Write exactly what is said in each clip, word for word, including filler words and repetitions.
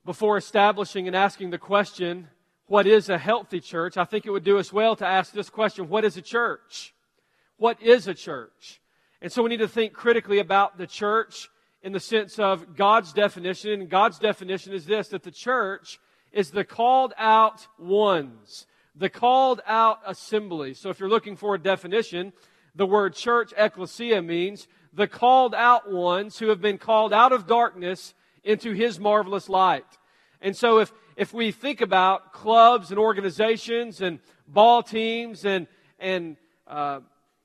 Before establishing and asking the question, what is a healthy church, I think it would do us well to ask this question: what is a church? What is a church? And so we need to think critically about the church in the sense of God's definition. And God's definition is this, that the church is the called out ones, the called out assembly. So if you're looking for a definition, the word church, ecclesia, means the called out ones who have been called out of darkness into His marvelous light. And so if, if we think about clubs and organizations and ball teams and, and uh,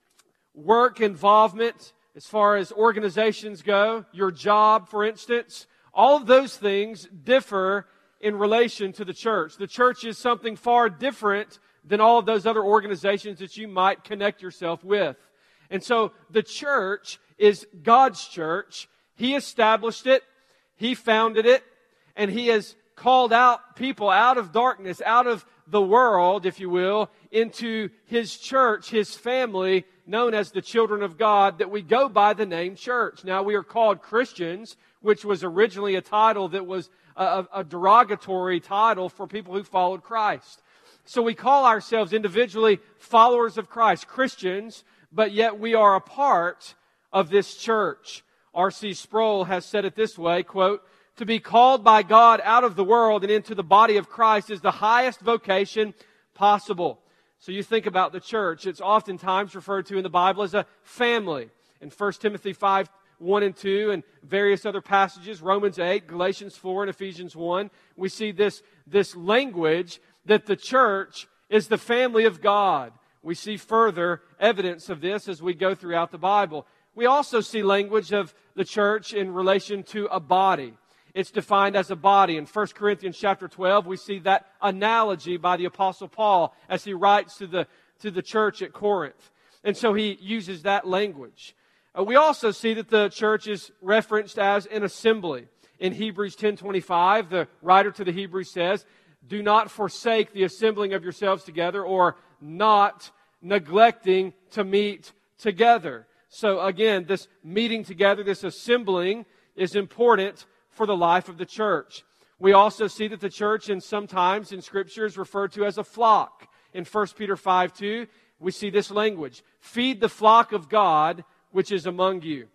work involvement, as far as organizations go, your job, for instance, all of those things differ in relation to the church. The church is something far different than all of those other organizations that you might connect yourself with. And so the church is God's church. He established it, He founded it, and He has called out people out of darkness, out of the world, if you will, into His church, His family, known as the children of God, that we go by the name church. Now, we are called Christians, which was originally a title that was a, a derogatory title for people who followed Christ. So we call ourselves individually followers of Christ, Christians, but yet we are a part of this church. R C Sproul has said it this way, quote, "To be called by God out of the world and into the body of Christ is the highest vocation possible." So you think about the church. It's oftentimes referred to in the Bible as a family. In First Timothy five, one and two, and various other passages, Romans eight, Galatians four, and Ephesians one, we see this, this language that the church is the family of God. We see further evidence of this as we go throughout the Bible. We also see language of the church in relation to a body. It's defined as a body. In First Corinthians chapter twelve, we see that analogy by the Apostle Paul as he writes to the, to the church at Corinth. And so he uses that language. Uh, we also see that the church is referenced as an assembly. In Hebrews ten twenty-five, the writer to the Hebrews says, "Do not forsake the assembling of yourselves together," or not neglecting to meet together. So again, this meeting together, this assembling is important for the life of the church. We also see that the church, and sometimes in Scripture, is referred to as a flock. In First Peter five two, we see this language: "Feed the flock of God which is among you."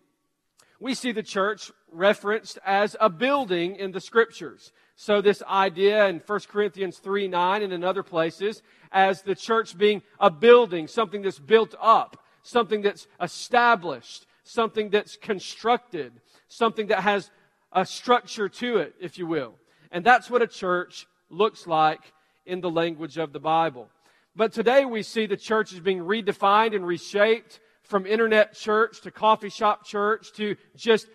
We see the church referenced as a building in the Scriptures. So this idea in First Corinthians three nine and in other places, as the church being a building, something that's built up, something that's established, something that's constructed, something that has a structure to it, if you will. And that's what a church looks like in the language of the Bible. But today we see the church is being redefined and reshaped from internet church to coffee shop church to just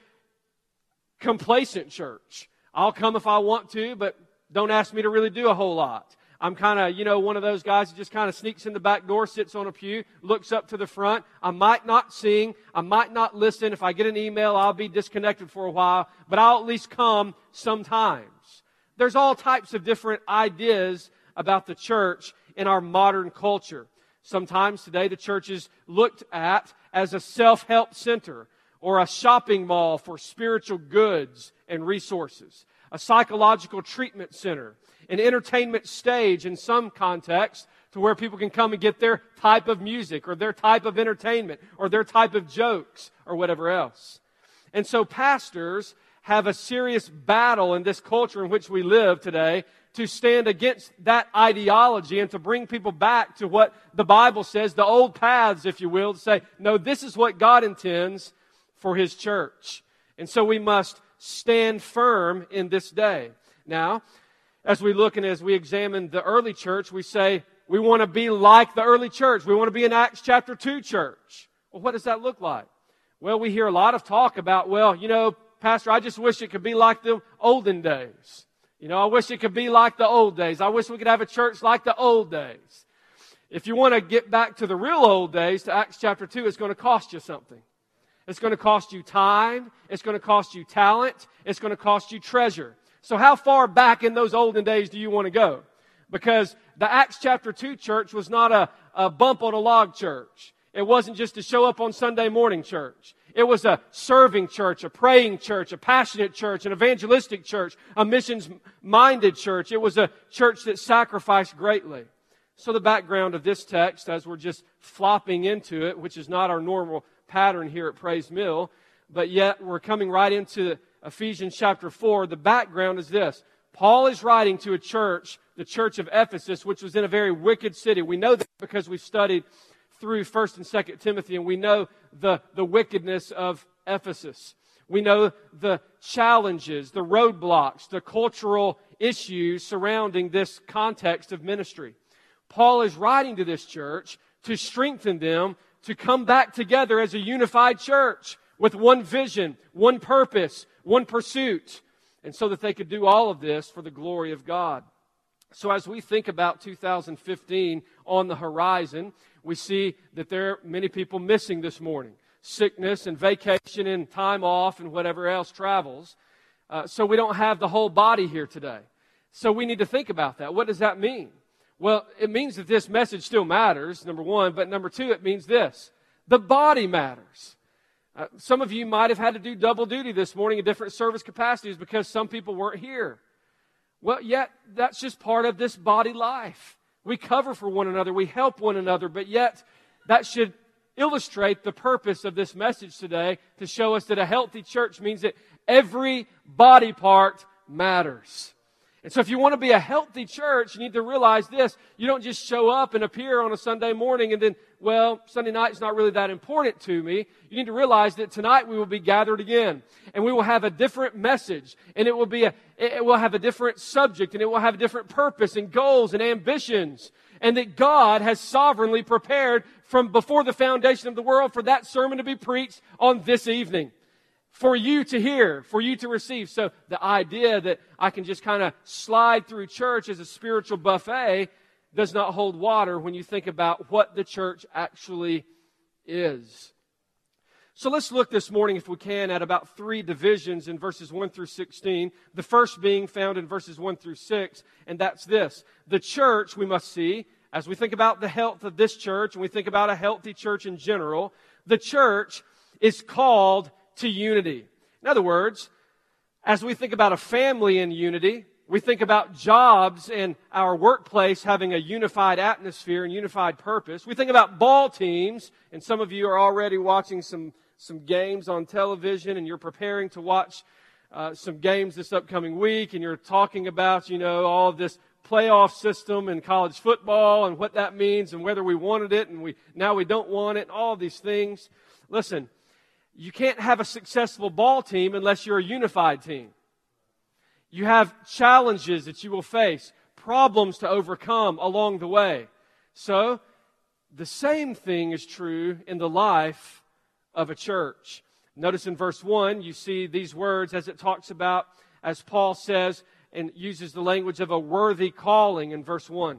complacent church. I'll come if I want to, but don't ask me to really do a whole lot. I'm kind of, you know, one of those guys who just kind of sneaks in the back door, sits on a pew, looks up to the front. I might not sing. I might not listen. If I get an email, I'll be disconnected for a while, but I'll at least come sometimes. There's all types of different ideas about the church in our modern culture. Sometimes today the church is looked at as a self-help center or a shopping mall for spiritual goods and resources, a psychological treatment center, an entertainment stage in some context to where people can come and get their type of music or their type of entertainment or their type of jokes or whatever else. And so pastors have a serious battle in this culture in which we live today to stand against that ideology and to bring people back to what the Bible says, the old paths, if you will, to say, no, this is what God intends for His church. And so we must stand firm in this day. Now, as we look and as we examine the early church, we say we want to be like the early church. We want to be an Acts chapter two church. Well, what does that look like? Well, we hear a lot of talk about, well, you know, Pastor, I just wish it could be like the olden days. You know, I wish it could be like the old days. I wish we could have a church like the old days. If you want to get back to the real old days, to Acts chapter two, it's going to cost you something. It's going to cost you time. It's going to cost you talent. It's going to cost you treasure. So how far back in those olden days do you want to go? Because the Acts chapter two church was not a, a bump on a log church. It wasn't just to show up on Sunday morning church. It was a serving church, a praying church, a passionate church, an evangelistic church, a missions-minded church. It was a church that sacrificed greatly. So the background of this text, as we're just flopping into it, which is not our normal pattern here at Praise Mill, but yet we're coming right into Ephesians chapter four. The background is this. Paul is writing to a church, the church of Ephesus, which was in a very wicked city. We know that because we studied through First and Second Timothy, and we know the, the wickedness of Ephesus. We know the challenges, the roadblocks, the cultural issues surrounding this context of ministry. Paul is writing to this church to strengthen them to come back together as a unified church with one vision, one purpose, one pursuit, and so that they could do all of this for the glory of God. So as we think about two thousand fifteen on the horizon, we see that there are many people missing this morning. Sickness and vacation and time off and whatever else travels. Uh, so we don't have the whole body here today. So we need to think about that. What does that mean? Well, it means that this message still matters, number one. But number two, it means this. The body matters. Uh, some of you might have had to do double duty this morning in different service capacities because some people weren't here. Well, yet that's just part of this body life. We cover for one another. We help one another. But yet that should illustrate the purpose of this message today to show us that a healthy church means that every body part matters. And so if you want to be a healthy church, you need to realize this. You don't just show up and appear on a Sunday morning and then, well, Sunday night is not really that important to me. You need to realize that tonight we will be gathered again. And we will have a different message. And it will be a, it will have a different subject. And it will have a different purpose and goals and ambitions. And that God has sovereignly prepared from before the foundation of the world for that sermon to be preached on this evening. For you to hear, for you to receive. So the idea that I can just kind of slide through church as a spiritual buffet does not hold water when you think about what the church actually is. So let's look this morning, if we can, at about three divisions in verses one through sixteen. The first being found in verses one through six, and that's this. The church, we must see, as we think about the health of this church, and we think about a healthy church in general, the church is called to unity. In other words, as we think about a family in unity, we think about jobs and our workplace having a unified atmosphere and unified purpose. We think about ball teams, and some of you are already watching some, some games on television, and you're preparing to watch uh, some games this upcoming week, and you're talking about, you know, all of this playoff system in college football and what that means and whether we wanted it and we now we don't want it, and all of these things. Listen, you can't have a successful ball team unless you're a unified team. You have challenges that you will face, problems to overcome along the way. So, the same thing is true in the life of a church. Notice in verse one, you see these words as it talks about, as Paul says, and uses the language of a worthy calling in verse one.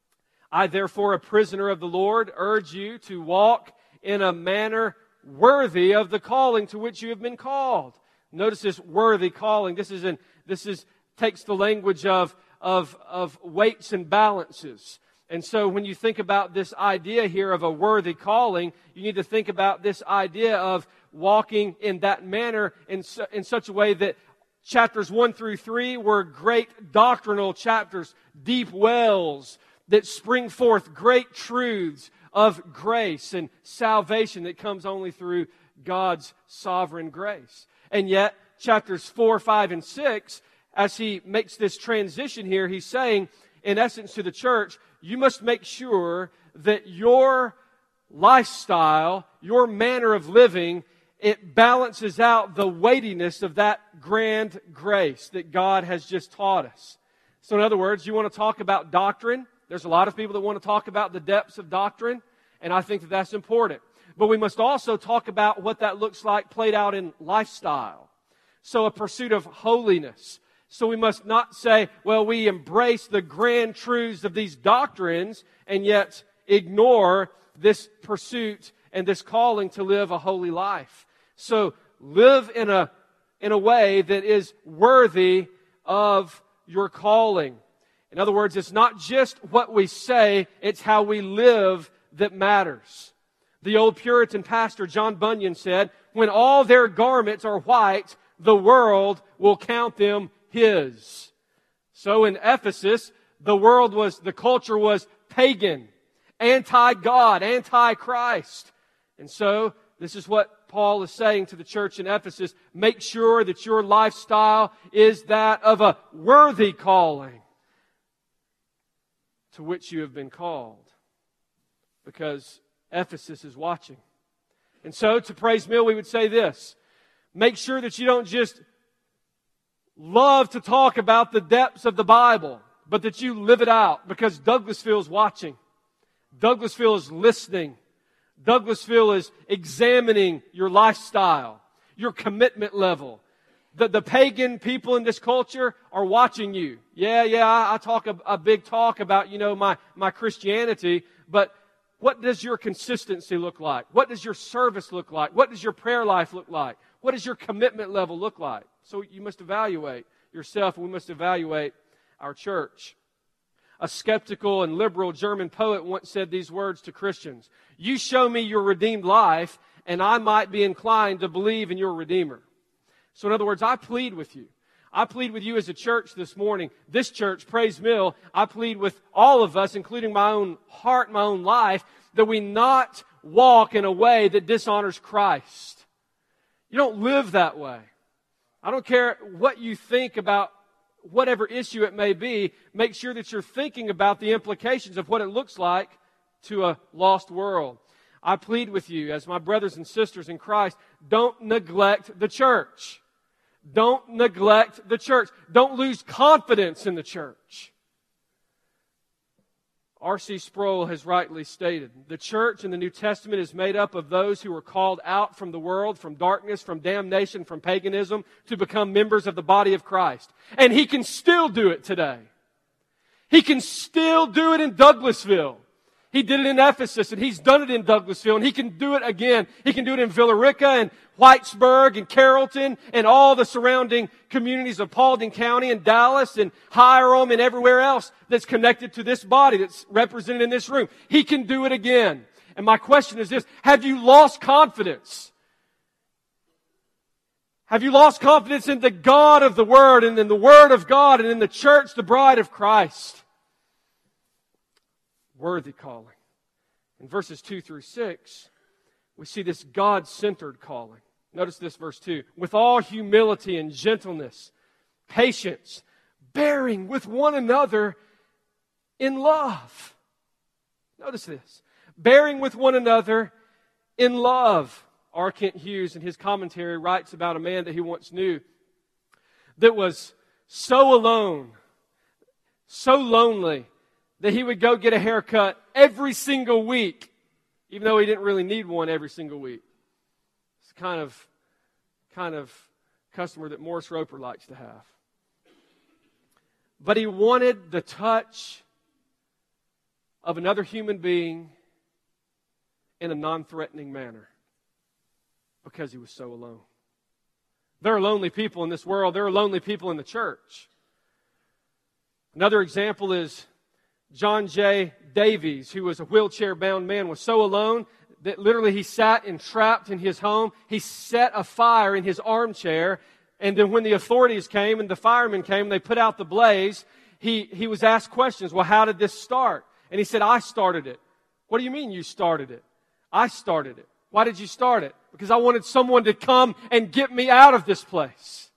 I, therefore, a prisoner of the Lord, urge you to walk in a manner worthy of the calling to which you have been called. Notice this worthy calling. This is in, this is takes the language of, of, of weights and balances. And so when you think about this idea here of a worthy calling, you need to think about this idea of walking in that manner in, su- in such a way that chapters one through three were great doctrinal chapters, deep wells that spring forth great truths of grace and salvation that comes only through God's sovereign grace. And yet, chapters four, five, and six, as he makes this transition here, he's saying, in essence to the church, you must make sure that your lifestyle, your manner of living, it balances out the weightiness of that grand grace that God has just taught us. So in other words, you want to talk about doctrine. There's a lot of people that want to talk about the depths of doctrine, and I think that that's important. But we must also talk about what that looks like played out in lifestyle. So a pursuit of holiness. So we must not say, well, we embrace the grand truths of these doctrines and yet ignore this pursuit and this calling to live a holy life. So live in a, in a way that is worthy of your calling. In other words, it's not just what we say, it's how we live that matters. The old Puritan pastor John Bunyan said, When all their garments are white, the world will count them his. So in Ephesus, the world was, the culture was pagan, anti-God, anti-Christ. And so, this is what Paul is saying to the church in Ephesus. Make sure that your lifestyle is that of a worthy calling to which you have been called. Because Ephesus is watching. And so, to Praise Mill, we would say this. Make sure that you don't just love to talk about the depths of the Bible, but that you live it out, because Douglasville is watching. Douglasville is listening. Douglasville is examining your lifestyle, your commitment level. The, the pagan people in this culture are watching you. Yeah, yeah, I, I talk a, a big talk about, you know, my, my Christianity, but what does your consistency look like? What does your service look like? What does your prayer life look like? What does your commitment level look like? So you must evaluate yourself, and we must evaluate our church. A skeptical and liberal German poet once said these words to Christians. You show me your redeemed life, and I might be inclined to believe in your Redeemer. So in other words, I plead with you. I plead with you as a church this morning, this church, Praise Mill, I plead with all of us, including my own heart, my own life, that we not walk in a way that dishonors Christ. You don't live that way. I don't care what you think about whatever issue it may be. Make sure that you're thinking about the implications of what it looks like to a lost world. I plead with you, as my brothers and sisters in Christ, don't neglect the church. Don't neglect the church. Don't lose confidence in the church. R C Sproul has rightly stated, the church in the New Testament is made up of those who were called out from the world, from darkness, from damnation, from paganism, to become members of the body of Christ. And He can still do it today. He can still do it in Douglasville. He did it in Ephesus, and He's done it in Douglasville, and He can do it again. He can do it in Villarica and Whitesburg and Carrollton and all the surrounding communities of Paulding County and Dallas and Hiram and everywhere else that's connected to this body that's represented in this room. He can do it again. And my question is this, have you lost confidence? Have you lost confidence in the God of the Word and in the Word of God and in the church, the bride of Christ? Worthy calling. In verses two through six, we see this God-centered calling. Notice this, verse two. With all humility and gentleness, patience, bearing with one another in love. Notice this. Bearing with one another in love. R. Kent Hughes, in his commentary, writes about a man that he once knew that was so alone, so lonely, that he would go get a haircut every single week, even though he didn't really need one every single week. It's the kind of, kind of customer that Morris Roper likes to have. But he wanted the touch of another human being in a non-threatening manner because he was so alone. There are lonely people in this world. There are lonely people in the church. Another example is John J. Davies, who was a wheelchair-bound man, was so alone that literally he sat entrapped in his home. He set a fire in his armchair, and then when the authorities came and the firemen came, they put out the blaze, he, he was asked questions. Well, how did this start? And he said, I started it. What do you mean you started it? I started it. Why did you start it? Because I wanted someone to come and get me out of this place.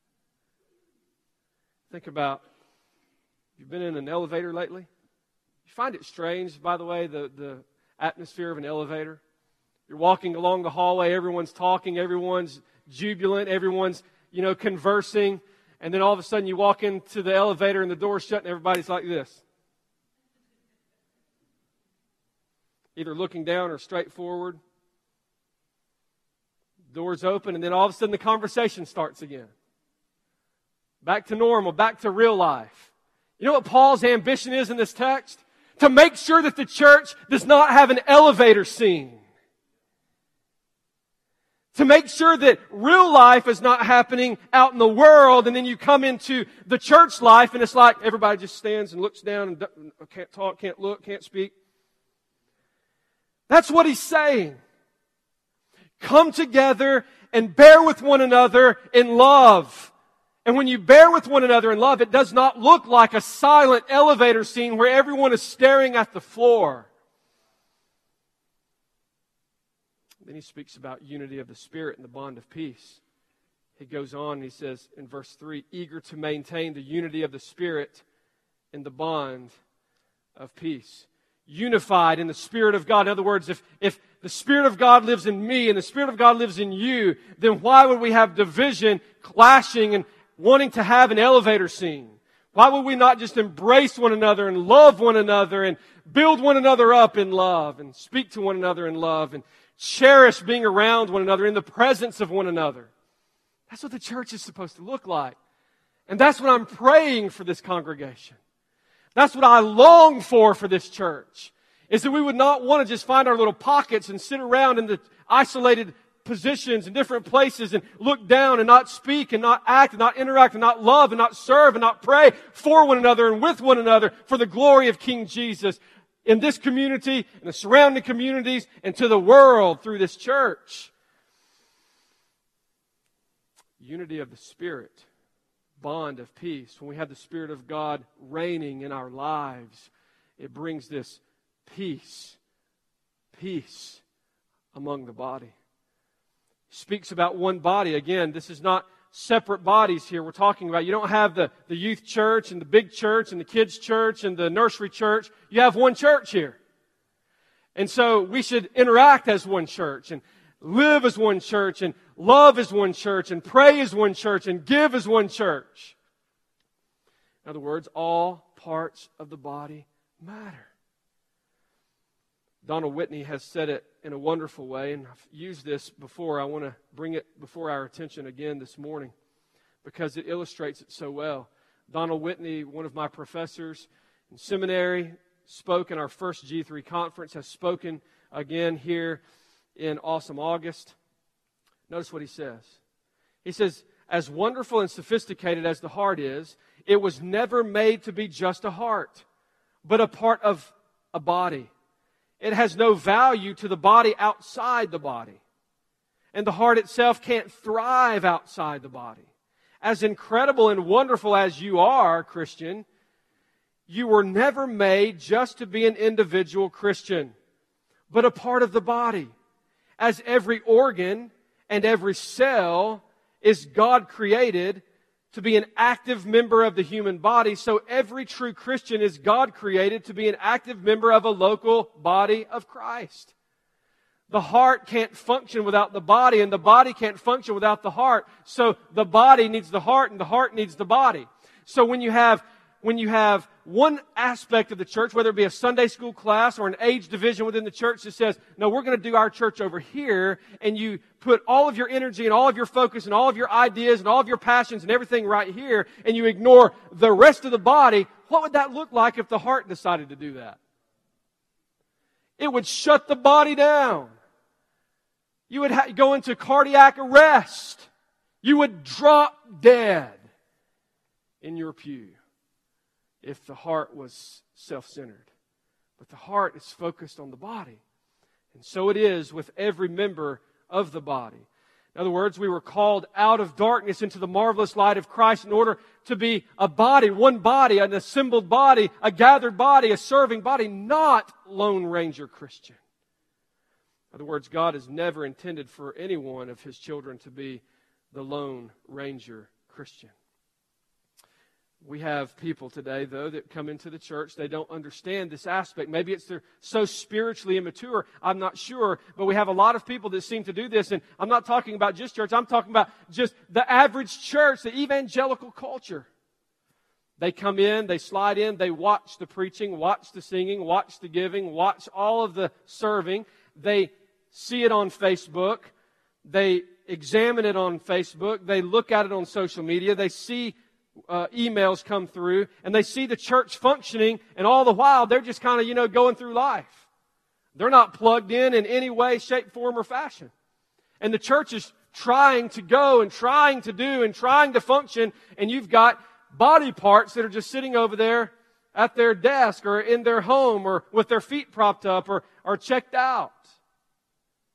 Think about, you've been in an elevator lately? You find it strange, by the way, the, the atmosphere of an elevator? You're walking along the hallway, everyone's talking, everyone's jubilant, everyone's, you know, conversing, and then all of a sudden you walk into the elevator and the door's shut and everybody's like this. Either looking down or straight forward. Doors open, and then all of a sudden the conversation starts again. Back to normal, back to real life. You know what Paul's ambition is in this text? To make sure that the church does not have an elevator scene. To make sure that real life is not happening out in the world, and then you come into the church life and it's like everybody just stands and looks down and can't talk, can't look, can't speak. That's what he's saying. come together and bear with one another in love. And when you bear with one another in love, it does not look like a silent elevator scene where everyone is staring at the floor. Then he speaks about unity of the Spirit and the bond of peace. He goes on and he says in verse three, eager to maintain the unity of the Spirit in the bond of peace. Unified in the Spirit of God. In other words, if, if the Spirit of God lives in me and the Spirit of God lives in you, then why would we have division, clashing, and wanting to have an elevator scene? Why would we not just embrace one another and love one another and build one another up in love and speak to one another in love and cherish being around one another in the presence of one another? That's what the church is supposed to look like. And that's what I'm praying for this congregation. That's what I long for for this church, is that we would not want to just find our little pockets and sit around in the isolated positions in different places and look down and not speak and not act and not interact and not love and not serve and not pray for one another and with one another for the glory of King Jesus in this community, in the surrounding communities, and to the world through this church. Unity of the Spirit, bond of peace. When we have the Spirit of God reigning in our lives, it brings this peace, peace among the body. He speaks about one body. Again, this is not separate bodies here we're talking about. You don't have the, the youth church and the big church and the kids church and the nursery church. You have one church here. And so we should interact as one church and live as one church and love as one church and pray as one church and give as one church. In other words, all parts of the body matter. Donald Whitney has said it in a wonderful way, and I've used this before. I want to bring it before our attention again this morning because it illustrates it so well. Donald Whitney, one of my professors in seminary, spoke in our first G three conference, has spoken again here in Awesome August. Notice what he says. He says, as wonderful and sophisticated as the heart is, it was never made to be just a heart, but a part of a body. It has no value to the body outside the body. And the heart itself can't thrive outside the body. As incredible and wonderful as you are, Christian, you were never made just to be an individual Christian, but a part of the body. As every organ and every cell is God created to be an active member of the human body, so every true Christian is God created to be an active member of a local body of Christ. The heart can't function without the body, and the body can't function without the heart. So the body needs the heart, and the heart needs the body. So when you have when you have one aspect of the church, whether it be a Sunday school class or an age division within the church that says, no, we're going to do our church over here, and you put all of your energy and all of your focus and all of your ideas and all of your passions and everything right here, and you ignore the rest of the body, what would that look like if the heart decided to do that? It would shut the body down. You would ha- go into cardiac arrest. You would drop dead in your pew if the heart was self-centered. But the heart is focused on the body. And so it is with every member of the body. In other words, we were called out of darkness into the marvelous light of Christ in order to be a body, one body, an assembled body, a gathered body, a serving body, not Lone Ranger Christian. In other words, God has never intended for any one of His children to be the Lone Ranger Christian. We have people today, though, that come into the church. They don't understand this aspect. Maybe it's they're so spiritually immature. I'm not sure. But we have a lot of people that seem to do this. And I'm not talking about just church. I'm talking about just the average church, the evangelical culture. They come in, they slide in, they watch the preaching, watch the singing, watch the giving, watch all of the serving. They see it on Facebook. They examine it on Facebook. They look at it on social media. They see Uh, emails come through, and they see the church functioning, and all the while they're just kind of, you know, going through life. They're not plugged in in any way, shape, form, or fashion. And the church is trying to go and trying to do and trying to function, and you've got body parts that are just sitting over there at their desk or in their home or with their feet propped up or, or checked out.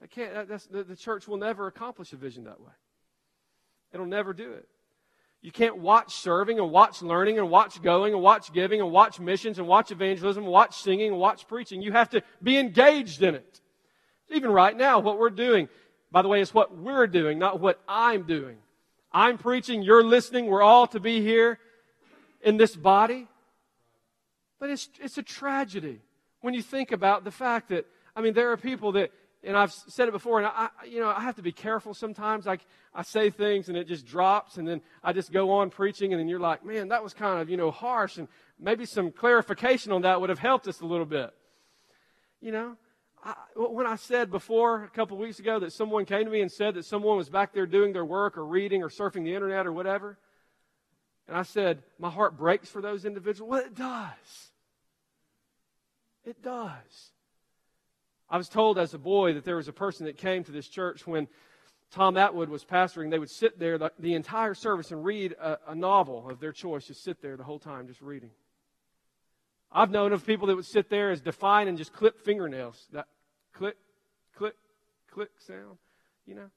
I can't, that, that's, the, the church will never accomplish a vision that way. It'll never do it. You can't watch serving and watch learning and watch going and watch giving and watch missions and watch evangelism and watch singing and watch preaching. You have to be engaged in it. Even right now, what we're doing, by the way, is what we're doing, not what I'm doing. I'm preaching, you're listening, we're all to be here in this body. But it's it's a tragedy when you think about the fact that, I mean, there are people that, and I've said it before, and I, you know, I have to be careful sometimes. I, I say things and it just drops, and then I just go on preaching, and then you're like, man, that was kind of, you know, harsh, and maybe some clarification on that would have helped us a little bit. You know, I, when I said before, a couple of weeks ago, that someone came to me and said that someone was back there doing their work or reading or surfing the internet or whatever, and I said, my heart breaks for those individuals. Well, it does. It does. I was told as a boy that there was a person that came to this church when Tom Atwood was pastoring. They would sit there the, the entire service and read a, a novel of their choice. Just sit there the whole time just reading. I've known of people that would sit there as define and just clip fingernails. That click, click, click sound, you know.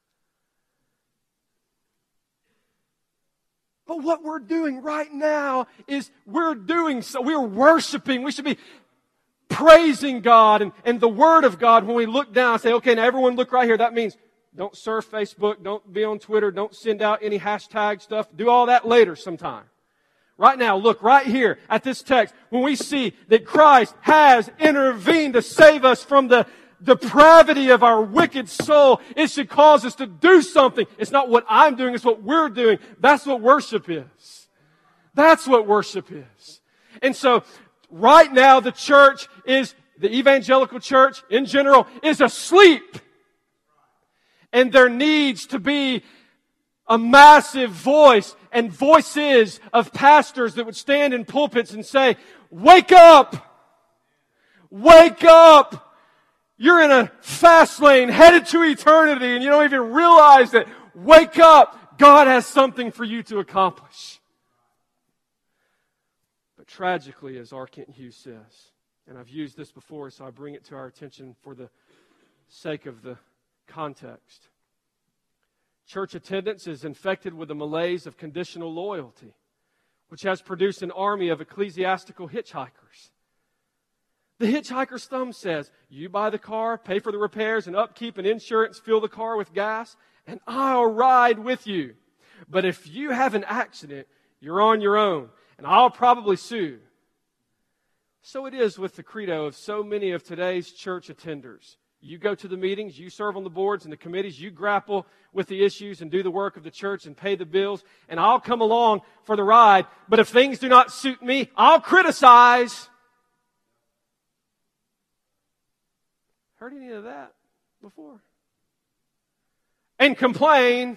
But what we're doing right now is we're doing so. We're worshiping. We should be praising God and, and the Word of God. When we look down and say, okay, now everyone look right here. That means don't surf Facebook, don't be on Twitter, don't send out any hashtag stuff. Do all that later sometime. Right now, look right here at this text. When we see that Christ has intervened to save us from the depravity of our wicked soul, it should cause us to do something. It's not what I'm doing, it's what we're doing. That's what worship is. That's what worship is. And so, right now, the church is, the evangelical church in general, is asleep. And there needs to be a massive voice and voices of pastors that would stand in pulpits and say, wake up! Wake up! You're in a fast lane headed to eternity and you don't even realize it. Wake up! God has something for you to accomplish. But tragically, as R. Kent Hughes says, and I've used this before, so I bring it to our attention for the sake of the context. Church attendance is infected with the malaise of conditional loyalty, which has produced an army of ecclesiastical hitchhikers. The hitchhiker's thumb says, you buy the car, pay for the repairs and upkeep and insurance, fill the car with gas, and I'll ride with you. But if you have an accident, you're on your own, and I'll probably sue. So it is with the credo of so many of today's church attenders. You go to the meetings, you serve on the boards and the committees, you grapple with the issues and do the work of the church and pay the bills, and I'll come along for the ride, but if things do not suit me, I'll criticize. Heard any of that before? And complain.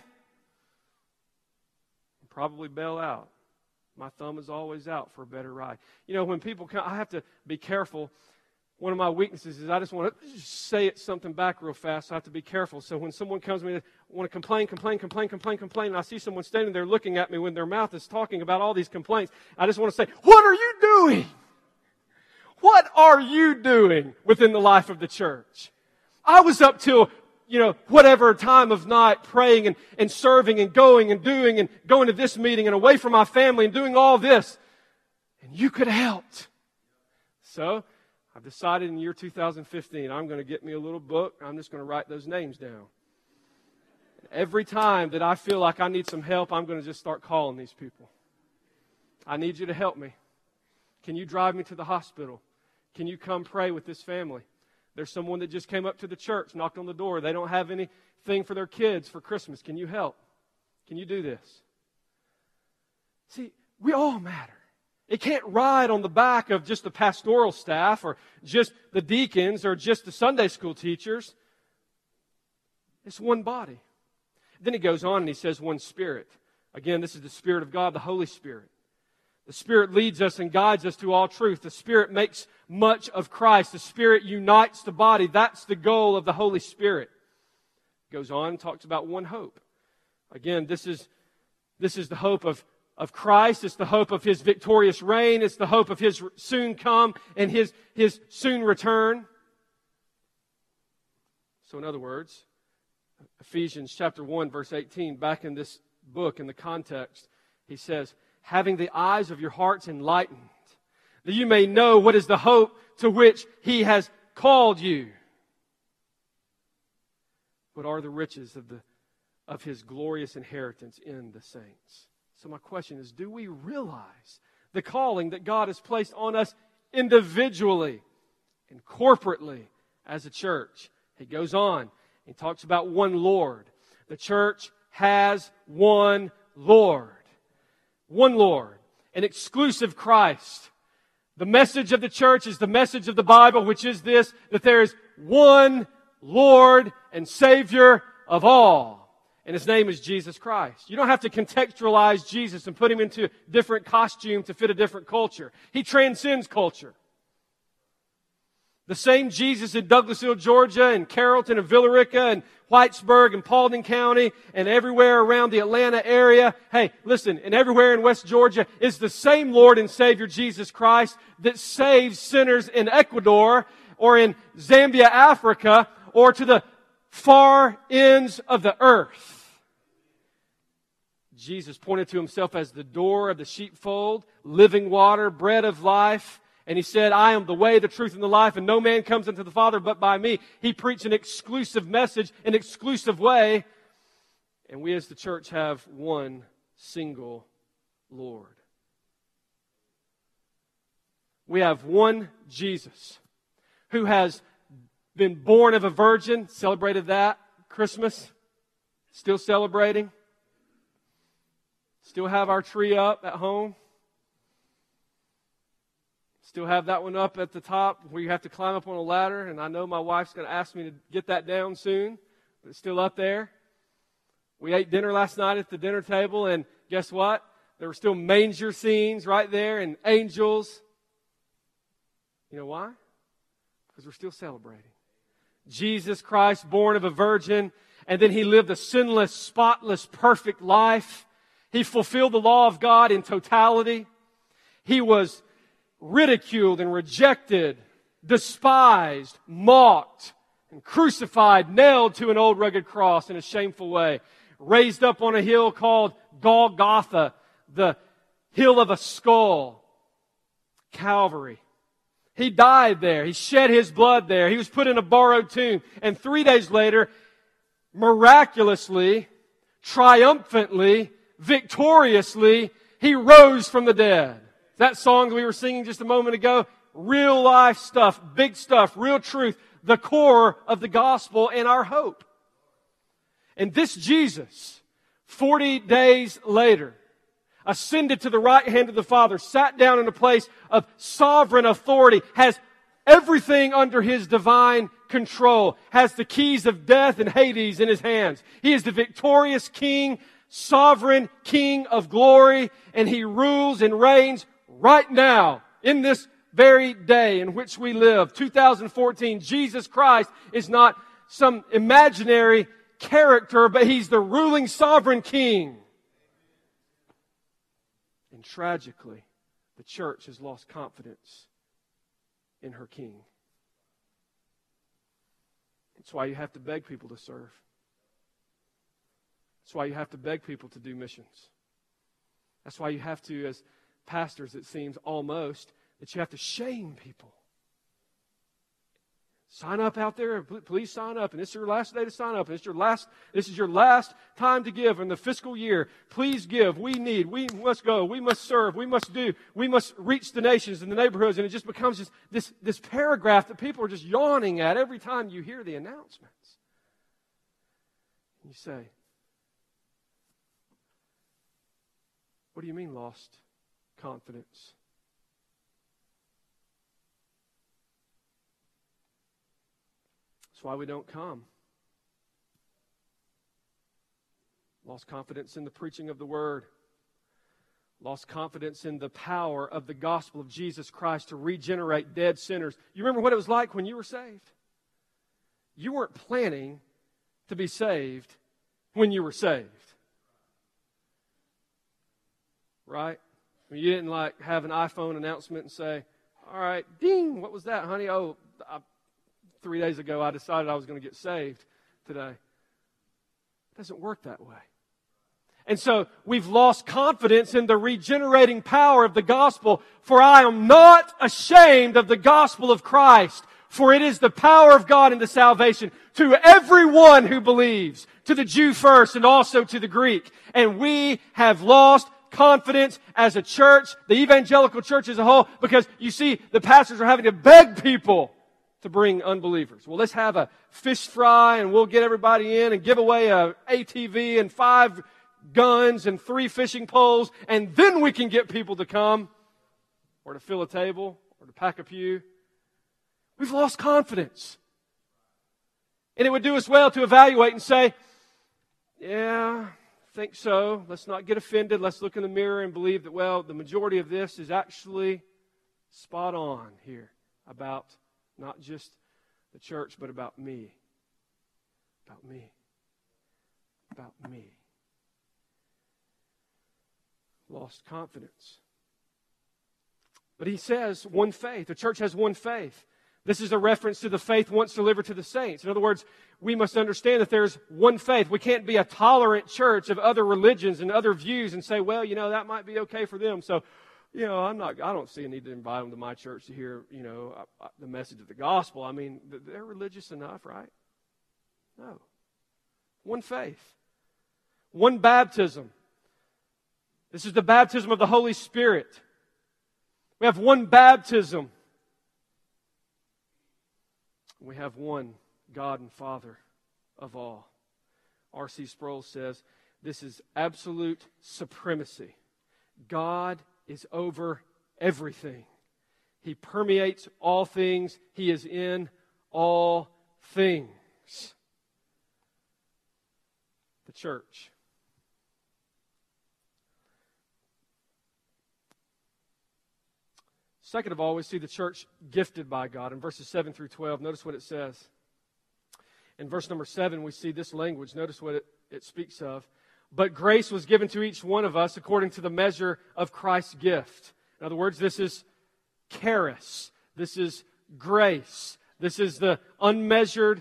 Probably bail out. My thumb is always out for a better ride. You know, when people come, I have to be careful. One of my weaknesses is I just want to say it something back real fast, so I have to be careful. So when someone comes to me, I want to complain, complain, complain, complain, complain, and I see someone standing there looking at me when their mouth is talking about all these complaints, I just want to say, what are you doing? What are you doing within the life of the church? I was up till, you know, whatever time of night praying and, and serving and going and doing and going to this meeting and away from my family and doing all this. And you could have helped. So I've decided in the year two thousand fifteen, I'm going to get me a little book. I'm just going to write those names down. Every time that I feel like I need some help, I'm going to just start calling these people. I need you to help me. Can you drive me to the hospital? Can you come pray with this family? There's someone that just came up to the church, knocked on the door. They don't have anything for their kids for Christmas. Can you help? Can you do this? See, we all matter. It can't ride on the back of just the pastoral staff or just the deacons or just the Sunday school teachers. It's one body. Then he goes on and he says one Spirit. Again, this is the Spirit of God, the Holy Spirit. The Spirit leads us and guides us to all truth. The Spirit makes much of Christ. The Spirit unites the body. That's the goal of the Holy Spirit. Goes on and talks about one hope. Again, this is, this is the hope of, of Christ. It's the hope of His victorious reign. It's the hope of His soon come and His, His soon return. So in other words, Ephesians chapter one, verse eighteen, back in this book, in the context, he says, having the eyes of your hearts enlightened, that you may know what is the hope to which He has called you. What are the riches of the of His glorious inheritance in the saints? So my question is, do we realize the calling that God has placed on us individually and corporately as a church? He goes on. He talks about one Lord. The church has one Lord. One Lord. An exclusive Christ. The message of the church is the message of the Bible, which is this, that there is one Lord and Savior of all. And His name is Jesus Christ. You don't have to contextualize Jesus and put Him into a different costume to fit a different culture. He transcends culture. The same Jesus in Douglasville, Georgia, and Carrollton, and Villa Rica, and Whitesburg, and Paulding County, and everywhere around the Atlanta area. Hey, listen, and everywhere in West Georgia is the same Lord and Savior Jesus Christ that saves sinners in Ecuador, or in Zambia, Africa, or to the far ends of the earth. Jesus pointed to Himself as the door of the sheepfold, living water, bread of life. And He said, I am the way, the truth, and the life, and no man comes unto the Father but by me. He preached an exclusive message, an exclusive way. And we as the church have one single Lord. We have one Jesus who has been born of a virgin, celebrated that Christmas, still celebrating. Still have our tree up at home. Still have that one up at the top where you have to climb up on a ladder. And I know my wife's going to ask me to get that down soon. But it's still up there. We ate dinner last night at the dinner table. And guess what? There were still manger scenes right there and angels. You know why? Because we're still celebrating. Jesus Christ, born of a virgin. And then He lived a sinless, spotless, perfect life. He fulfilled the law of God in totality. He was ridiculed and rejected, despised, mocked, and crucified, nailed to an old rugged cross in a shameful way, raised up on a hill called Golgotha, the hill of a skull, Calvary. He died there. He shed His blood there. He was put in a borrowed tomb. And three days later, miraculously, triumphantly, victoriously, He rose from the dead. That song we were singing just a moment ago, real life stuff, big stuff, real truth, the core of the gospel and our hope. And this Jesus, forty days later, ascended to the right hand of the Father, sat down in a place of sovereign authority, has everything under His divine control, has the keys of death and Hades in His hands. He is the victorious King, sovereign King of glory, and He rules and reigns right now in this very day in which we live. two thousand fourteen, Jesus Christ is not some imaginary character, but He's the ruling sovereign King. And tragically, the church has lost confidence in her King. That's why you have to beg people to serve. That's why you have to beg people to do missions. That's why you have to, as pastors, it seems almost, that you have to shame people. Sign up out there. Please sign up. And this is your last day to sign up. And it's your last, this is your last time to give in the fiscal year. Please give. We need. We must go. We must serve. We must do. We must reach the nations and the neighborhoods. And it just becomes just this, this paragraph that people are just yawning at every time you hear the announcements. And you say, what do you mean lost confidence? That's why we don't come. Lost confidence in the preaching of the Word. Lost confidence in the power of the gospel of Jesus Christ to regenerate dead sinners. You remember what it was like when you were saved? You weren't planning to be saved when you were saved. Right? I mean, you didn't like have an iPhone announcement and say, all right, ding, what was that, honey? Oh, I three days ago I decided I was going to get saved today. It doesn't work that way. And so we've lost confidence in the regenerating power of the gospel. For I am not ashamed of the gospel of Christ, for it is the power of God into salvation to everyone who believes, to the Jew first and also to the Greek. And we have lost confidence as a church, the evangelical church as a whole, because you see the pastors are having to beg people to bring unbelievers. Well, let's have a fish fry and we'll get everybody in and give away a A T V and five guns and three fishing poles, and then we can get people to come or to fill a table or to pack a pew. We've lost confidence. And it would do us well to evaluate and say, yeah, I think so. Let's not get offended. Let's look in the mirror and believe that, well, the majority of this is actually spot on here about not just the church, but about me. About me. About me. Lost confidence. But he says one faith. The church has one faith. This is a reference to the faith once delivered to the saints. In other words, we must understand that there's one faith. We can't be a tolerant church of other religions and other views and say, well, you know, that might be okay for them. So, you know, I'm not, I don't see a need to invite them to my church to hear, you know, the message of the gospel. I mean, they're religious enough, right? No. One faith. One baptism. This is the baptism of the Holy Spirit. We have one baptism. We have one God and Father of all. R C Sproul says, this is absolute supremacy. God is over everything. He permeates all things. He is in all things. The church. Second of all, we see the church gifted by God. In verses seven through twelve, notice what it says. In verse number seven, we see this language. Notice what it, it speaks of. But grace was given to each one of us according to the measure of Christ's gift. In other words, this is charis. This is grace. This is the unmeasured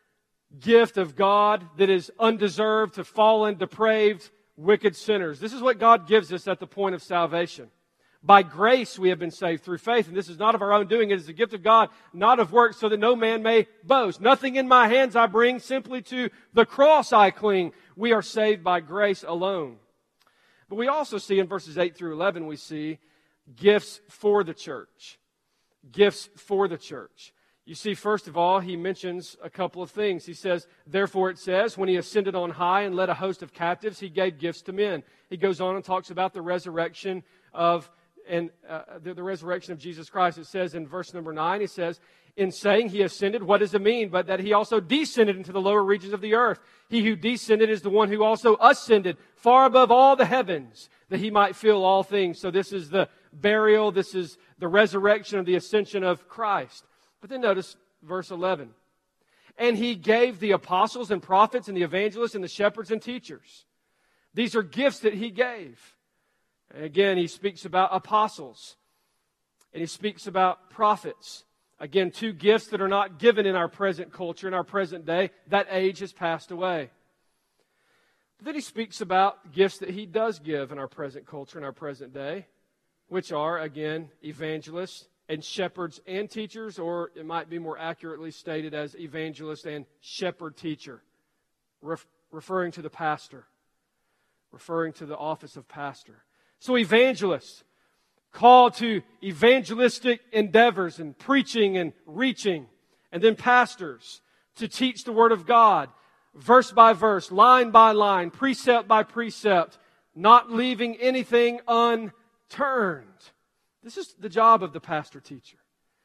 gift of God that is undeserved to fallen, depraved, wicked sinners. This is what God gives us at the point of salvation. By grace we have been saved through faith, and this is not of our own doing. It is the gift of God, not of works, so that no man may boast. Nothing in my hands I bring, simply to the cross I cling. We are saved by grace alone. But we also see in verses eight through eleven, we see gifts for the church. Gifts for the church. You see, first of all, he mentions a couple of things. He says, therefore it says, when he ascended on high and led a host of captives, he gave gifts to men. He goes on and talks about the resurrection of And uh, the, the resurrection of Jesus Christ. It says in verse number nine, it says, in saying he ascended, what does it mean? But that he also descended into the lower regions of the earth. He who descended is the one who also ascended far above all the heavens, that he might fill all things. So this is the burial, this is the resurrection of the ascension of Christ. But then notice verse eleven. And he gave the apostles and prophets and the evangelists and the shepherds and teachers. These are gifts that he gave. And again, he speaks about apostles. And he speaks about prophets. Again, two gifts that are not given in our present culture, in our present day. That age has passed away. But then he speaks about gifts that he does give in our present culture, in our present day, which are, again, evangelists and shepherds and teachers, or it might be more accurately stated as evangelist and shepherd teacher, ref- referring to the pastor, referring to the office of pastor. So evangelists, called to evangelistic endeavors and preaching and reaching. And then pastors, to teach the Word of God, verse by verse, line by line, precept by precept, not leaving anything unturned. This is the job of the pastor teacher.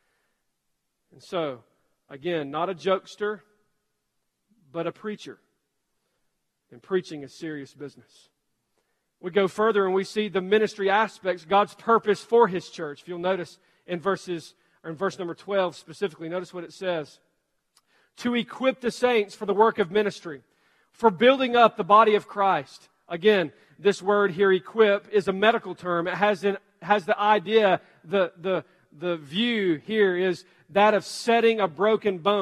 And so, again, not a jokester, but a preacher. And preaching is serious business. We go further and we see the ministry aspects, God's purpose for His church. If you'll notice in verses, or in verse number twelve specifically, notice what it says. To equip the saints for the work of ministry, for building up the body of Christ. Again, this word here, equip, is a medical term. It has, an, has the idea, the, the, the view here is that of setting a broken bone.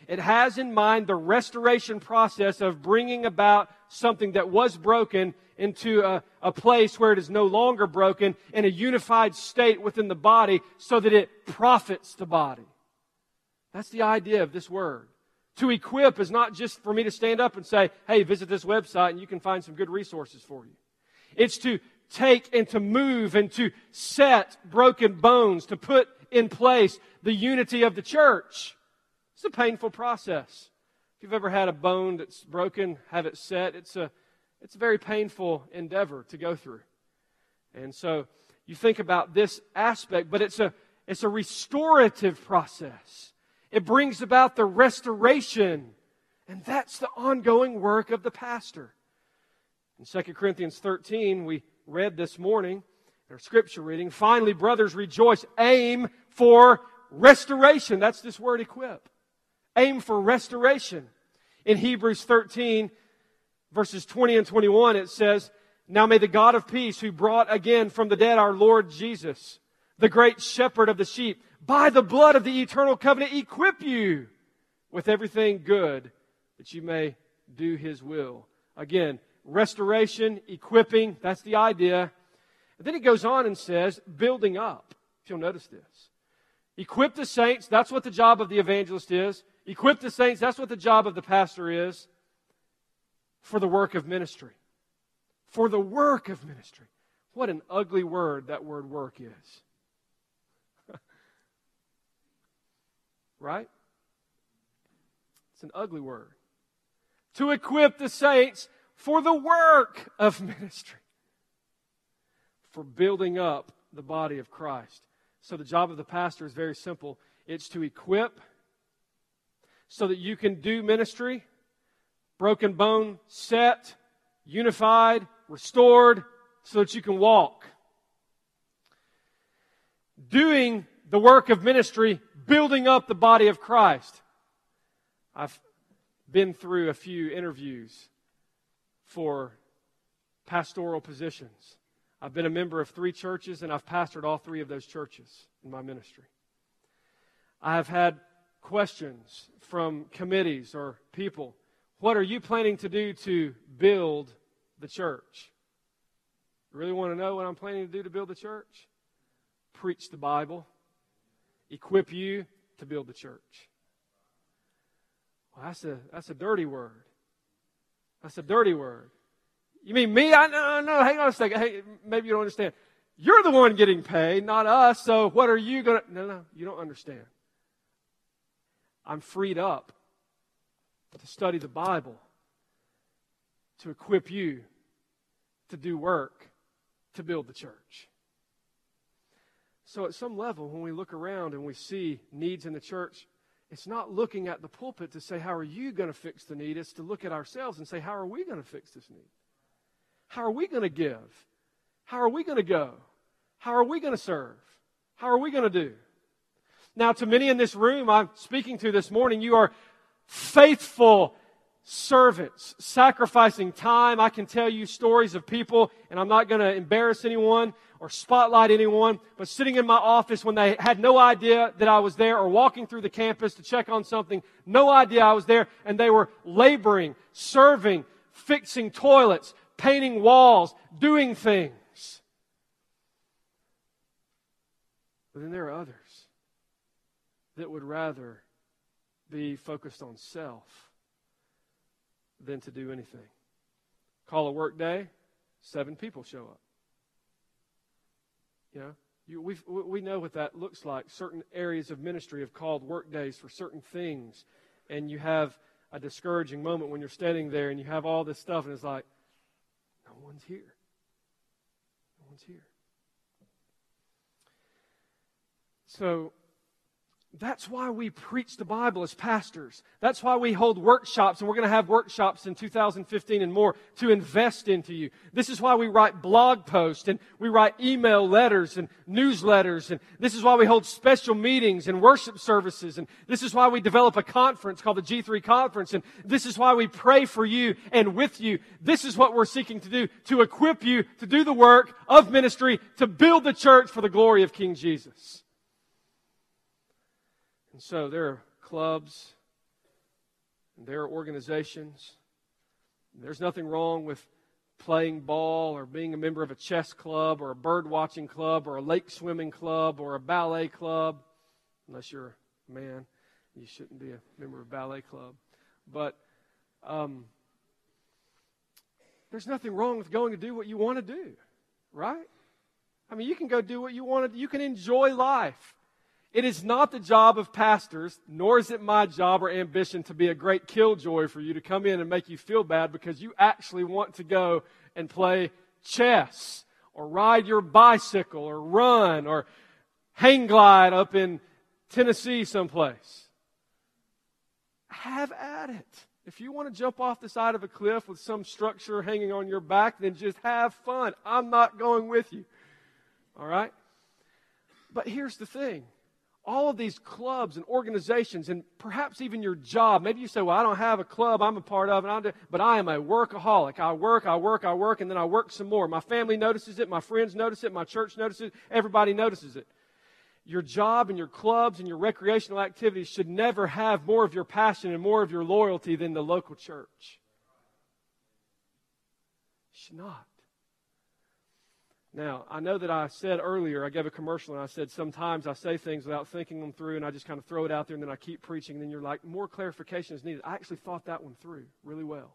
It has in mind the restoration process of bringing about something that was broken into a, a place where it is no longer broken in a unified state within the body so that it profits the body. That's the idea of this word. To equip is not just for me to stand up and say, hey, visit this website and you can find some good resources for you. It's to take and to move and to set broken bones, to put in place the unity of the church. It's a painful process. If you've ever had a bone that's broken, have it set, it's a, it's a very painful endeavor to go through. And so you think about this aspect, but it's a, it's a restorative process. It brings about the restoration. And that's the ongoing work of the pastor. In Second Corinthians thirteen, we read this morning, our scripture reading, finally, brothers, rejoice. Aim for restoration. That's this word equip. Aim for restoration. In Hebrews thirteen, verses twenty and twenty-one, it says, now may the God of peace, who brought again from the dead our Lord Jesus, the great shepherd of the sheep, by the blood of the eternal covenant, equip you with everything good that you may do His will. Again, restoration, equipping, that's the idea. And then he goes on and says, building up. If you'll notice this. Equip the saints, that's what the job of the evangelist is. Equip the saints, that's what the job of the pastor is. For the work of ministry. For the work of ministry. What an ugly word that word work is. Right? It's an ugly word. To equip the saints for the work of ministry. For building up the body of Christ. So the job of the pastor is very simple. It's to equip so that you can do ministry, broken bone set, unified, restored, so that you can walk. Doing the work of ministry, building up the body of Christ. I've been through a few interviews for pastoral positions. I've been a member of three churches, and I've pastored all three of those churches in my ministry. I have had questions from committees or people. What are you planning to do to build the church? You really want to know what I'm planning to do to build the church? Preach the Bible. Equip you to build the church. Well, that's a, that's a dirty word. That's a dirty word. You mean me? I no, no, hang on a second. Hey, maybe you don't understand. You're the one getting paid, not us, so what are you going to... No, no, you don't understand. I'm freed up to study the Bible, to equip you to do work, to build the church. So at some level, when we look around and we see needs in the church, it's not looking at the pulpit to say, how are you going to fix the need? It's to look at ourselves and say, how are we going to fix this need? How are we going to give? How are we going to go? How are we going to serve? How are we going to do? Now, to many in this room I'm speaking to this morning, you are faithful servants, sacrificing time. I can tell you stories of people, and I'm not going to embarrass anyone or spotlight anyone, but sitting in my office when they had no idea that I was there, or walking through the campus to check on something, no idea I was there, and they were laboring, serving, fixing toilets, painting walls, doing things. But then there are others that would rather be focused on self than to do anything. Call a work day, seven people show up. You know, you, we we know what that looks like. Certain areas of ministry have called work days for certain things, and you have a discouraging moment when you're standing there and you have all this stuff, and it's like, no one's here. No one's here. So that's why we preach the Bible as pastors. That's why we hold workshops, and we're going to have workshops in two thousand fifteen and more to invest into you. This is why we write blog posts, and we write email letters and newsletters, and this is why we hold special meetings and worship services, and this is why we develop a conference called the G three Conference, and this is why we pray for you and with you. This is what we're seeking to do, to equip you to do the work of ministry, to build the church for the glory of King Jesus. And so there are clubs, and there are organizations. There's nothing wrong with playing ball or being a member of a chess club or a bird watching club or a lake swimming club or a ballet club. Unless you're a man, you shouldn't be a member of a ballet club. But um, there's nothing wrong with going to do what you want to do, right? I mean, you can go do what you want to do. You can enjoy life. It is not the job of pastors, nor is it my job or ambition to be a great killjoy for you to come in and make you feel bad because you actually want to go and play chess or ride your bicycle or run or hang glide up in Tennessee someplace. Have at it. If you want to jump off the side of a cliff with some structure hanging on your back, then just have fun. I'm not going with you. All right? But here's the thing. All of these clubs and organizations and perhaps even your job. Maybe you say, well, I don't have a club I'm a part of, and I'm but I am a workaholic. I work, I work, I work, and then I work some more. My family notices it. My friends notice it. My church notices it. Everybody notices it. Your job and your clubs and your recreational activities should never have more of your passion and more of your loyalty than the local church. It should not. Now, I know that I said earlier, I gave a commercial and I said sometimes I say things without thinking them through and I just kind of throw it out there and then I keep preaching and then you're like, more clarification is needed. I actually thought that one through really well.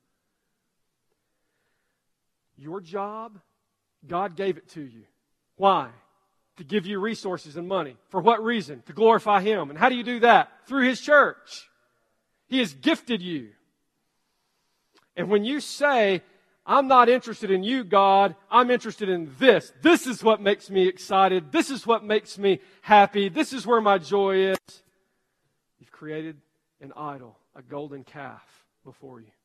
Your job, God gave it to you. Why? To give you resources and money. For what reason? To glorify Him. And how do you do that? Through His church. He has gifted you. And when you say, I'm not interested in you, God. I'm interested in this. This is what makes me excited. This is what makes me happy. This is where my joy is. You've created an idol, a golden calf before you.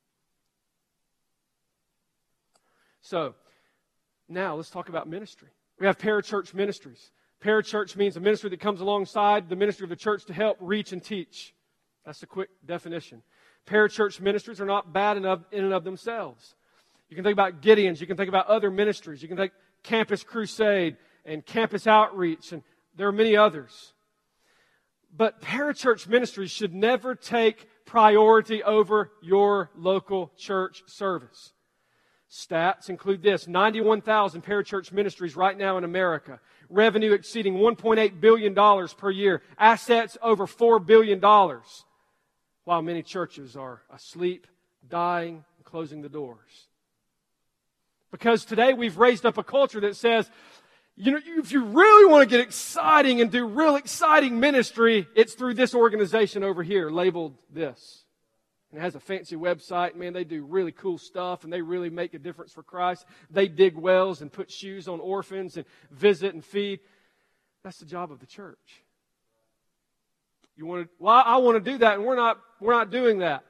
So, now let's talk about ministry. We have parachurch ministries. Parachurch means a ministry that comes alongside the ministry of the church to help reach and teach. That's a quick definition. Parachurch ministries are not bad enough in and of themselves. You can think about Gideon's. You can think about other ministries. You can think Campus Crusade and Campus Outreach, and there are many others. But parachurch ministries should never take priority over your local church service. Stats include this: ninety-one thousand parachurch ministries right now in America. Revenue exceeding one point eight billion dollars per year. Assets over four billion dollars. While many churches are asleep, dying, and closing the doors. Because today we've raised up a culture that says, you know, if you really want to get exciting and do real exciting ministry, it's through this organization over here, labeled this. And it has a fancy website. Man, they do really cool stuff, and they really make a difference for Christ. They dig wells and put shoes on orphans and visit and feed. That's the job of the church. You want to? Well, I want to do that, and we're not. We're not doing that.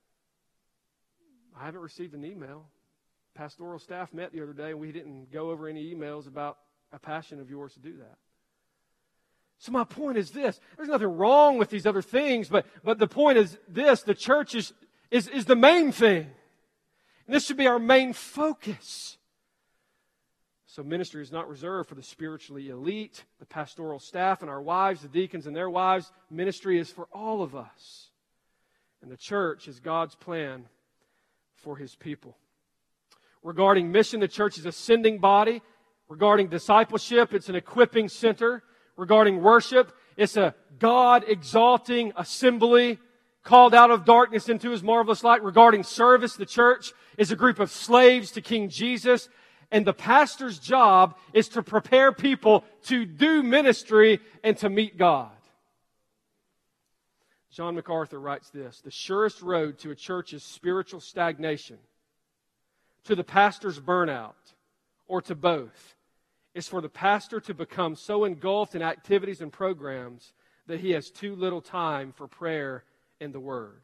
I haven't received an email. Pastoral staff met the other day, and we didn't go over any emails about a passion of yours to do that. So my point is this. There's nothing wrong with these other things, but, but the point is this. The church is, is, is the main thing. And this should be our main focus. So ministry is not reserved for the spiritually elite, the pastoral staff and our wives, the deacons and their wives. Ministry is for all of us. And the church is God's plan for His people. Regarding mission, the church is a sending body. Regarding discipleship, it's an equipping center. Regarding worship, it's a God-exalting assembly called out of darkness into His marvelous light. Regarding service, the church is a group of slaves to King Jesus. And the pastor's job is to prepare people to do ministry and to meet God. John MacArthur writes this: the surest road to a church's spiritual stagnation, to the pastor's burnout, or to both, is for the pastor to become so engulfed in activities and programs that he has too little time for prayer and the Word.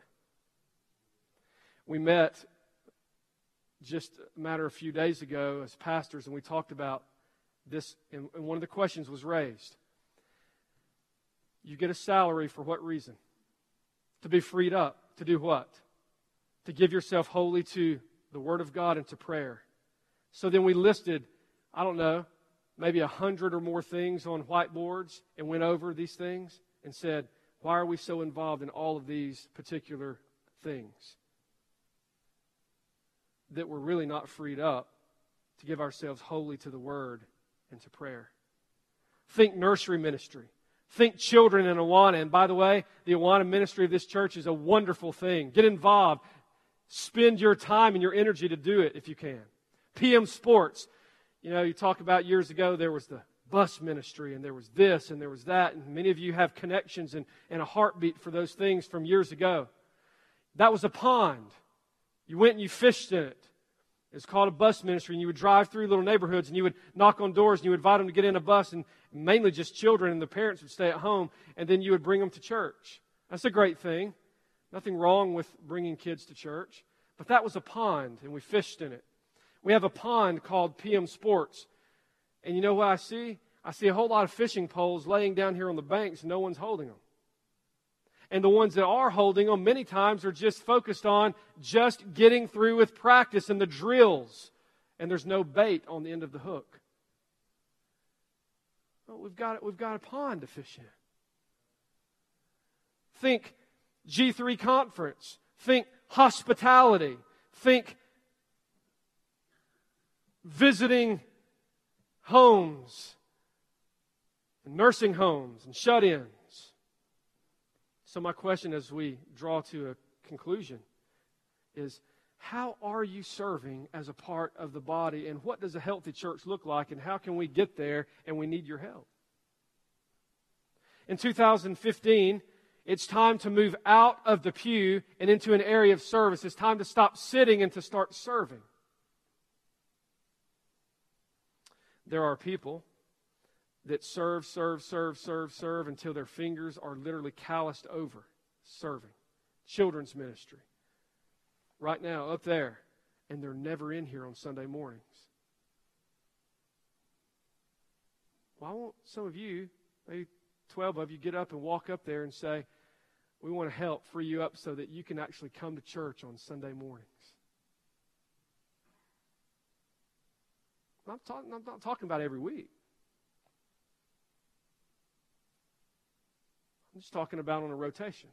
We met just a matter of a few days ago as pastors, and we talked about this, and one of the questions was raised. You get a salary for what reason? To be freed up. To do what? To give yourself wholly to the Word of God and to prayer. So then we listed, I don't know, maybe a hundred or more things on whiteboards and went over these things and said, why are we so involved in all of these particular things that we're really not freed up to give ourselves wholly to the Word and to prayer. Think nursery ministry. Think children in Awana. And by the way, the Awana ministry of this church is a wonderful thing. Get involved. Spend your time and your energy to do it if you can. P M Sports. You know, you talk about years ago, there was the bus ministry, and there was this, and there was that, and many of you have connections and, and a heartbeat for those things from years ago. That was a pond. You went and you fished in it. It's called a bus ministry, and you would drive through little neighborhoods, and you would knock on doors, and you would invite them to get in a bus, and mainly just children, and the parents would stay at home, and then you would bring them to church. That's a great thing. Nothing wrong with bringing kids to church. But that was a pond, and we fished in it. We have a pond called P M Sports. And you know what I see? I see a whole lot of fishing poles laying down here on the banks, and no one's holding them. And the ones that are holding them many times are just focused on just getting through with practice and the drills. And there's no bait on the end of the hook. Well, we've got, we've got a pond to fish in. Think G three conference. Think hospitality. Think visiting homes, and nursing homes, and shut-ins. So my question as we draw to a conclusion is, how are you serving as a part of the body, and what does a healthy church look like, and how can we get there, and we need your help? In two thousand fifteen, it's time to move out of the pew and into an area of service. It's time to stop sitting and to start serving. There are people that serve, serve, serve, serve, serve until their fingers are literally calloused over serving. Children's ministry. Right now, up there. And they're never in here on Sunday mornings. Why won't some of you, maybe twelve of you, get up and walk up there and say, we want to help free you up so that you can actually come to church on Sunday mornings? I'm, talk, I'm not talking about every week. I'm just talking about on a rotation.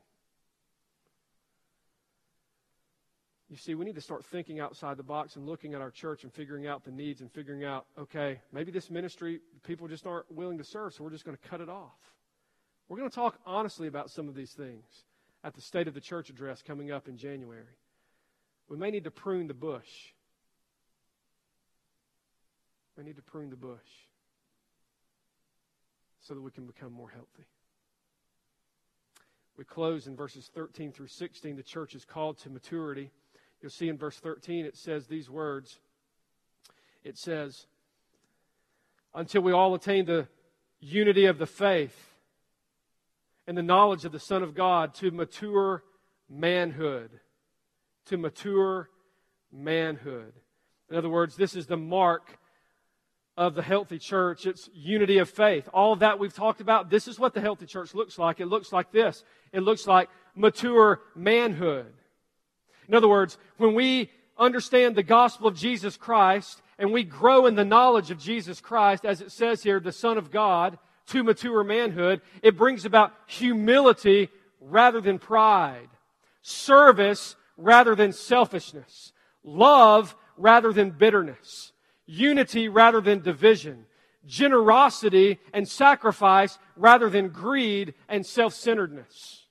You see, we need to start thinking outside the box and looking at our church and figuring out the needs and figuring out, okay, maybe this ministry, people just aren't willing to serve, so we're just going to cut it off. We're going to talk honestly about some of these things at the State of the Church address coming up in January. We may need to prune the bush. We need to prune the bush so that we can become more healthy. We close in verses thirteen through sixteen. The church is called to maturity. You'll see in verse thirteen it says these words. It says, until we all attain the unity of the faith and the knowledge of the Son of God, to mature manhood. To mature manhood. In other words, this is the mark of the healthy church. It's unity of faith. All of that we've talked about, this is what the healthy church looks like. It looks like this. It looks like mature manhood. In other words, when we understand the gospel of Jesus Christ and we grow in the knowledge of Jesus Christ, as it says here, the Son of God, to mature manhood, it brings about humility rather than pride, service rather than selfishness, love rather than bitterness, unity rather than division, generosity and sacrifice rather than greed and self-centeredness.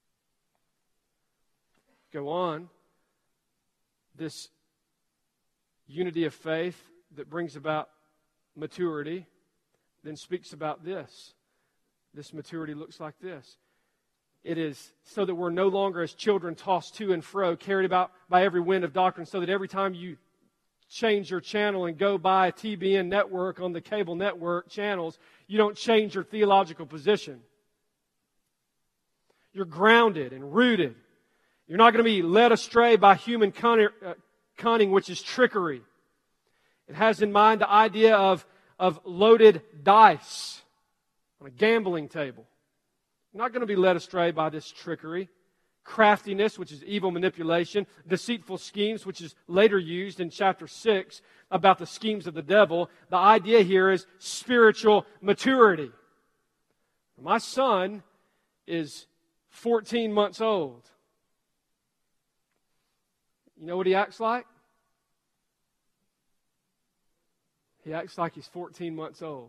Go on. This unity of faith that brings about maturity then speaks about this. This maturity looks like this. It is so that we're no longer as children tossed to and fro, carried about by every wind of doctrine, so that every time you change your channel and go by a T B N network on the cable network channels, you don't change your theological position. You're grounded and rooted. You're not going to be led astray by human cunning, uh, cunning, which is trickery. It has in mind the idea of, of loaded dice on a gambling table. You're not going to be led astray by this trickery. Craftiness, which is evil manipulation. Deceitful schemes, which is later used in chapter six about the schemes of the devil. The idea here is spiritual maturity. My son is fourteen months old. You know what he acts like? He acts like he's fourteen months old.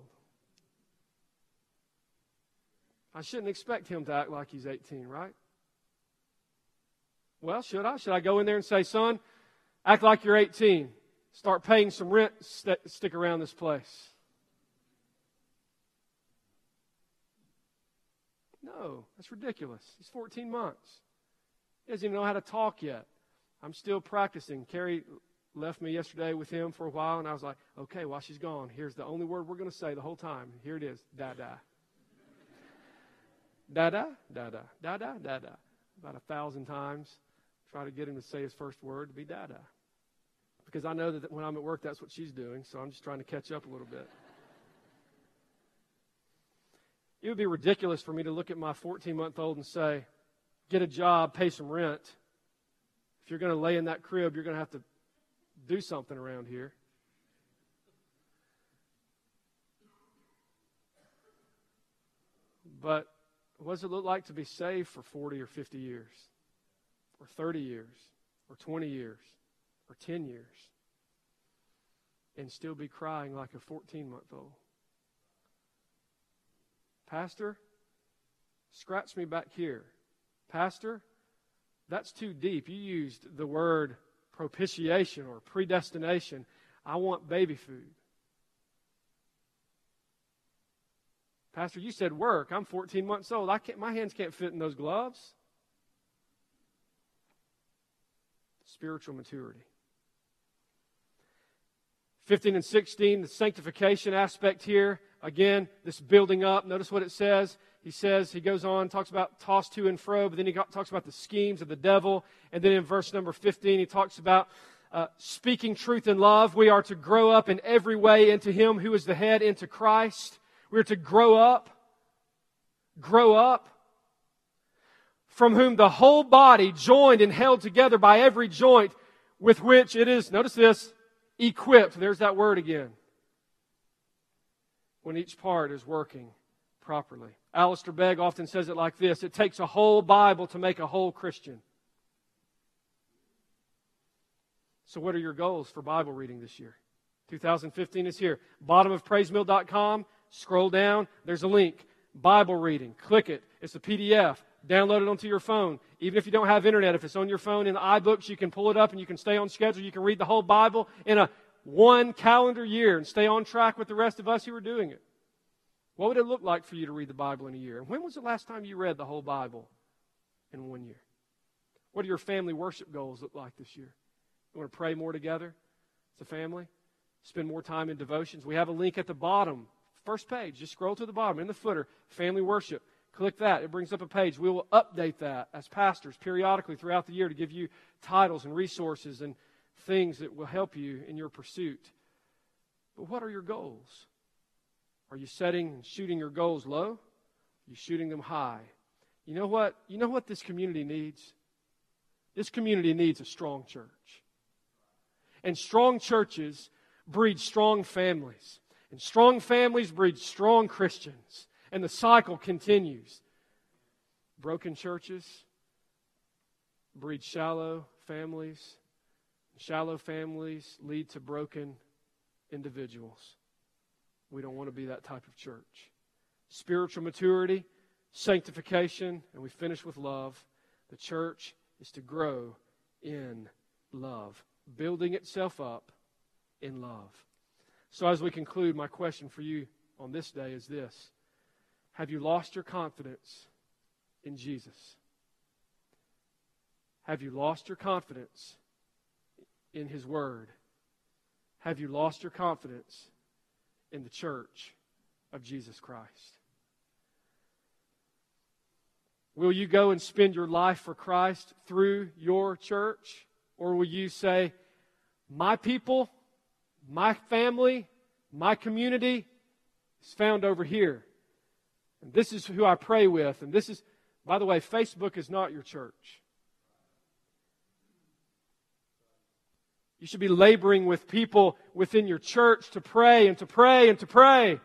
I shouldn't expect him to act like he's eighteen, right? Well, should I? Should I go in there and say, son, act like you're eighteen. Start paying some rent, st- stick around this place? No, that's ridiculous. He's fourteen months. He doesn't even know how to talk yet. I'm still practicing. Carrie left me yesterday with him for a while, and I was like, okay, while she's gone, here's the only word we're going to say the whole time. Here it is, da-da. Da-da, da-da, da-da, da-da. About a thousand times. Try to get him to say his first word to be da-da. Because I know that when I'm at work, that's what she's doing, so I'm just trying to catch up a little bit. It would be ridiculous for me to look at my fourteen-month-old and say, get a job, pay some rent. If you're going to lay in that crib, you're going to have to do something around here. But what does it look like to be saved for forty or fifty years? Or thirty years? Or twenty years? Or ten years? And still be crying like a fourteen-month-old? Pastor, scratch me back here. Pastor, that's too deep. You used the word propitiation or predestination. I want baby food. Pastor, you said work. I'm fourteen months old. I can't, my hands can't fit in those gloves. Spiritual maturity. fifteen and sixteen, the sanctification aspect here. Again, this building up. Notice what it says. He says, he goes on, talks about tossed to and fro, but then he got, talks about the schemes of the devil. And then in verse number fifteen, he talks about uh, speaking truth in love. We are to grow up in every way into Him who is the head, into Christ. We are to grow up, grow up, from whom the whole body, joined and held together by every joint, with which it is, notice this, equipped. There's that word again. When each part is working properly. Alistair Begg often says it like this: it takes a whole Bible to make a whole Christian. So what are your goals for Bible reading this year? two thousand fifteen is here. Bottom of praise mill dot com. Scroll down. There's a link. Bible reading. Click it. It's a P D F. Download it onto your phone. Even if you don't have internet, if it's on your phone in the iBooks, you can pull it up and you can stay on schedule. You can read the whole Bible in a one calendar year and stay on track with the rest of us who are doing it. What would it look like for you to read the Bible in a year? And when was the last time you read the whole Bible in one year? What do your family worship goals look like this year? You want to pray more together as a family? Spend more time in devotions? We have a link at the bottom, first page. Just scroll to the bottom, in the footer, family worship. Click that. It brings up a page. We will update that as pastors periodically throughout the year to give you titles and resources and things that will help you in your pursuit. But what are your goals? Are you setting and shooting your goals low? Are you shooting them high? You know what? You know what this community needs? This community needs a strong church. And strong churches breed strong families. And strong families breed strong Christians. And the cycle continues. Broken churches breed shallow families. Shallow families lead to broken individuals. We don't want to be that type of church. Spiritual maturity, sanctification, and we finish with love. The church is to grow in love, building itself up in love. So as we conclude, my question for you on this day is this: have you lost your confidence in Jesus? Have you lost your confidence in His Word? Have you lost your confidence in the church of Jesus Christ? Will you go and spend your life for Christ through your church? Or will you say, my people, my family, my community is found over here. And this is who I pray with. And this is, by the way, Facebook is not your church. You should be laboring with people within your church to pray and to pray and to pray.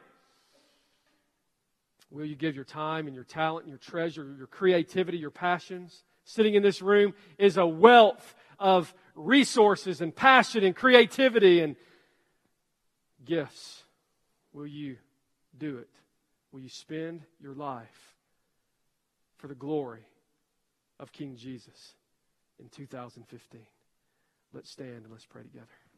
Will you give your time and your talent and your treasure, your creativity, your passions? Sitting in this room is a wealth of resources and passion and creativity and gifts, will you do it? Will you spend your life for the glory of King Jesus in two thousand fifteen? Let's stand and let's pray together.